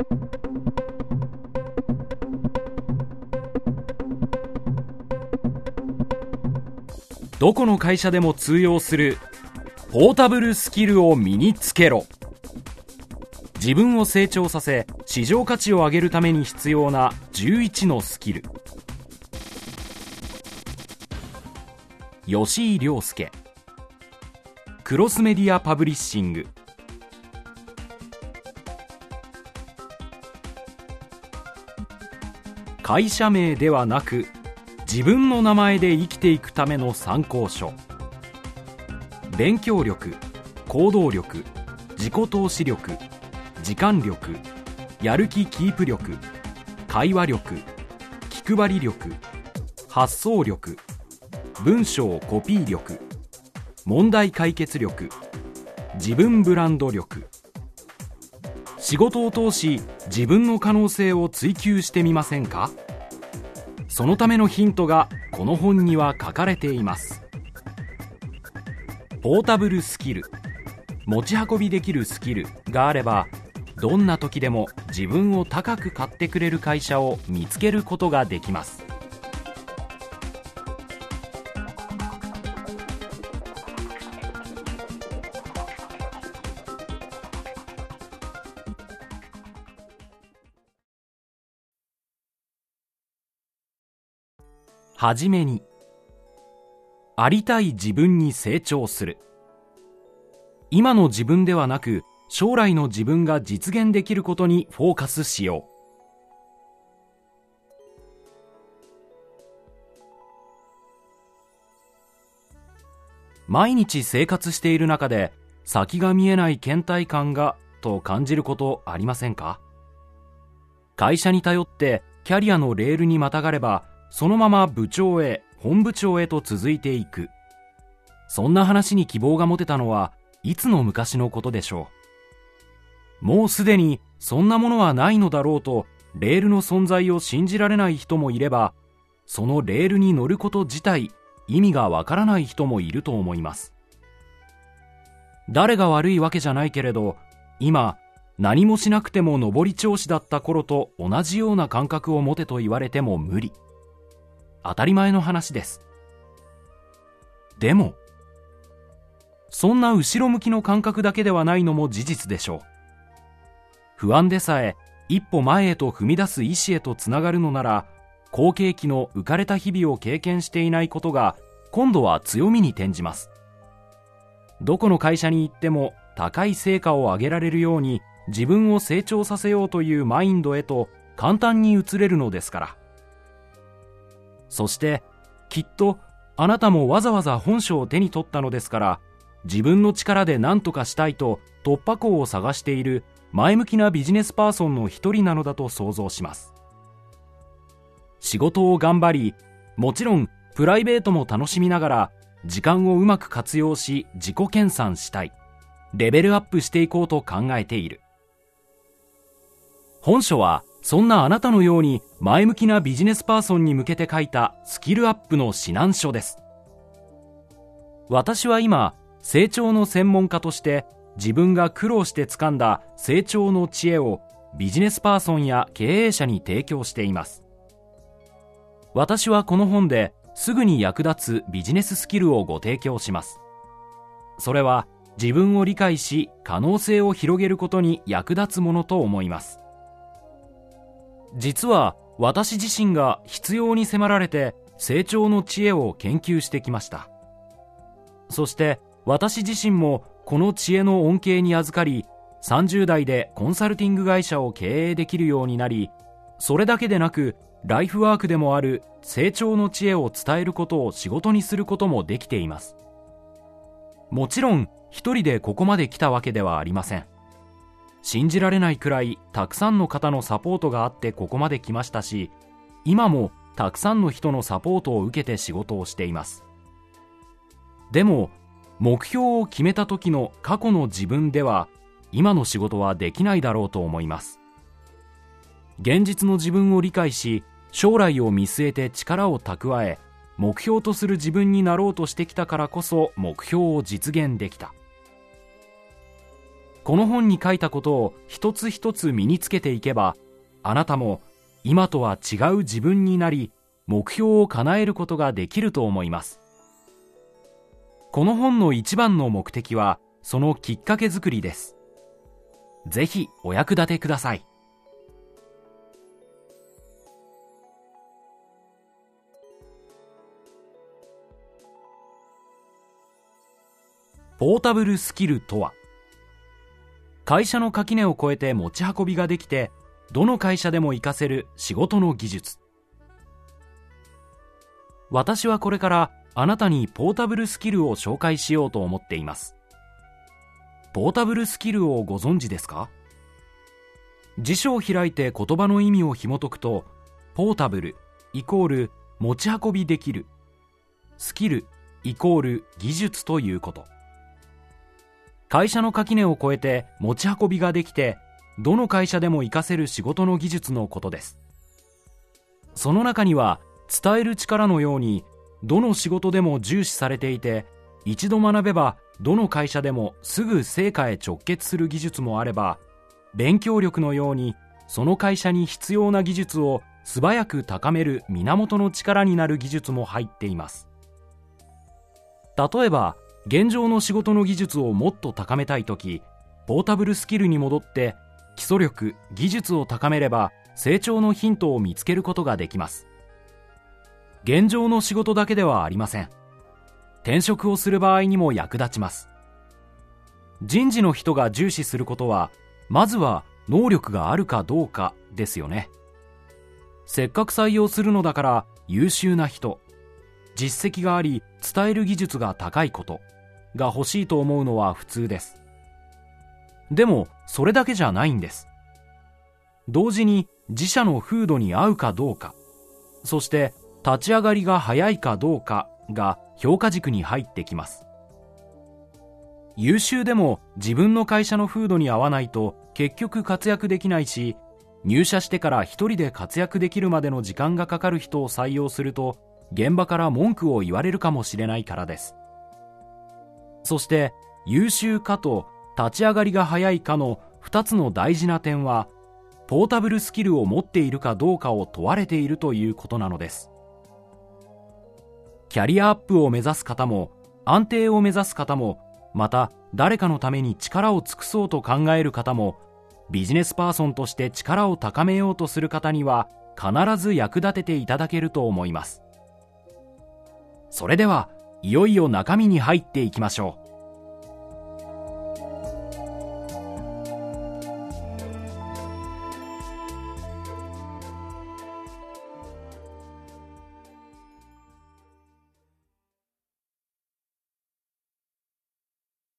どこの会社でも通用するポータブルスキルを身につけろ。自分を成長させ市場価値を上げるために必要な11のスキル。吉井亮介、クロスメディアパブリッシング。会社名ではなく自分の名前で生きていくための参考書。勉強力、行動力、自己投資力、時間力、やる気キープ力、会話力、気配り力、発想力、文章コピー力、問題解決力、自分ブランド力。仕事を通し自分の可能性を追求してみませんか？そのためのヒントがこの本には書かれています。ポータブルスキル、持ち運びできるスキルがあれば、どんな時でも自分を高く買ってくれる会社を見つけることができます。はじめに、ありたい自分に成長する。今の自分ではなく、将来の自分が実現できることにフォーカスしよう。毎日生活している中で、先が見えない倦怠感がと感じることありませんか？会社に頼ってキャリアのレールにまたがれば、そのまま部長へ、本部長へと続いていく。そんな話に希望が持てたのはいつの昔のことでしょう。もうすでにそんなものはないのだろうとレールの存在を信じられない人もいれば、そのレールに乗ること自体意味がわからない人もいると思います。誰が悪いわけじゃないけれど、今何もしなくても上り調子だった頃と同じような感覚を持てと言われても無理。当たり前の話です。でも、そんな後ろ向きの感覚だけではないのも事実でしょう。不安でさえ一歩前へと踏み出す意志へとつながるのなら、好景気の浮かれた日々を経験していないことが今度は強みに転じます。どこの会社に行っても高い成果を上げられるように自分を成長させようというマインドへと簡単に移れるのですから。そしてきっとあなたもわざわざ本書を手に取ったのですから、自分の力で何とかしたいと突破口を探している前向きなビジネスパーソンの一人なのだと想像します。仕事を頑張り、もちろんプライベートも楽しみながら時間をうまく活用し自己研鑽したい、レベルアップしていこうと考えている。本書はそんなあなたのように前向きなビジネスパーソンに向けて書いたスキルアップの指南書です。私は今、成長の専門家として自分が苦労して掴んだ成長の知恵をビジネスパーソンや経営者に提供しています。私はこの本ですぐに役立つビジネススキルをご提供します。それは自分を理解し可能性を広げることに役立つものと思います。実は私自身が必要に迫られて成長の知恵を研究してきました。そして私自身もこの知恵の恩恵に預かり、30代でコンサルティング会社を経営できるようになり、それだけでなくライフワークでもある成長の知恵を伝えることを仕事にすることもできています。もちろん一人でここまで来たわけではありません。信じられないくらいたくさんの方のサポートがあってここまで来ましたし、今もたくさんの人のサポートを受けて仕事をしています。でも目標を決めた時の過去の自分では今の仕事はできないだろうと思います。現実の自分を理解し、将来を見据えて力を蓄え、目標とする自分になろうとしてきたからこそ目標を実現できた。 この本に書いたことを一つ一つ身につけていけば、あなたも今とは違う自分になり、目標を叶えることができると思います。この本の一番の目的は、そのきっかけ作りです。ぜひお役立てください。ポータブルスキルとは、会社の垣根を越えて持ち運びができて、どの会社でも活かせる仕事の技術。私はこれからあなたにポータブルスキルを紹介しようと思っています。ポータブルスキルをご存知ですか？辞書を開いて言葉の意味を紐解くと、ポータブルイコール持ち運びできる、スキルイコール技術ということ。会社の垣根を越えて持ち運びができて、どの会社でも活かせる仕事の技術のことです。その中には、伝える力のようにどの仕事でも重視されていて、一度学べばどの会社でもすぐ成果へ直結する技術もあれば、勉強力のようにその会社に必要な技術を素早く高める源の力になる技術も入っています。例えば、現状の仕事の技術をもっと高めたいとき、ポータブルスキルに戻って基礎力、技術を高めれば成長のヒントを見つけることができます。現状の仕事だけではありません。転職をする場合にも役立ちます。人事の人が重視することは、まずは能力があるかどうかですよね。せっかく採用するのだから優秀な人、実績があり伝える技術が高いことが欲しいと思うのは普通です。でもそれだけじゃないんです。同時に自社の風土に合うかどうか、そして立ち上がりが早いかどうかが評価軸に入ってきます。優秀でも自分の会社の風土に合わないと結局活躍できないし、入社してから一人で活躍できるまでの時間がかかる人を採用すると、現場から文句を言われるかもしれないからです。そして優秀かと立ち上がりが早いかの2つの大事な点は、ポータブルスキルを持っているかどうかを問われているということなのです。キャリアアップを目指す方も、安定を目指す方も、また誰かのために力を尽くそうと考える方も、ビジネスパーソンとして力を高めようとする方には必ず役立てていただけると思います。それでは、いよいよ中身に入っていきましょう。